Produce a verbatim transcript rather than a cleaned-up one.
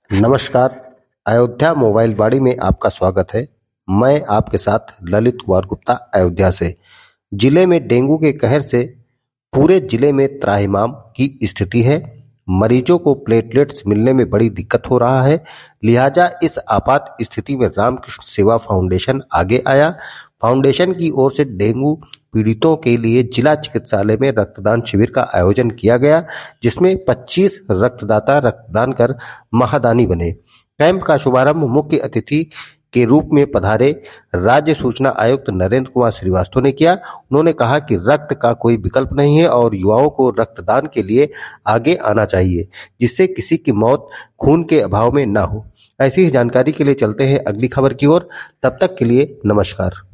नमस्कार। अयोध्या मोबाइल वाड़ी में आपका स्वागत है। मैं आपके साथ ललित कुमार गुप्ता अयोध्या से। जिले में डेंगू के कहर से पूरे जिले में त्राहिमाम की स्थिति है। मरीजों को प्लेटलेट्स मिलने में बड़ी दिक्कत हो रहा है, लिहाजा इस आपात स्थिति में रामकृष्ण सेवा फाउंडेशन आगे आया। फाउंडेशन की ओर से डेंगू पीड़ितों के लिए जिला चिकित्सालय में रक्तदान शिविर का आयोजन किया गया, जिसमें पच्चीस रक्तदाता रक्तदान कर महादानी बने। कैंप का शुभारंभ मुख्य अतिथि के रूप में पधारे राज्य सूचना आयुक्त नरेंद्र कुमार श्रीवास्तव ने किया। उन्होंने कहा कि रक्त का कोई विकल्प नहीं है और युवाओं को रक्तदान के लिए आगे आना चाहिए, जिससे किसी की मौत खून के अभाव में न हो। ऐसी ही जानकारी के लिए चलते हैं अगली खबर की ओर। तब तक के लिए नमस्कार।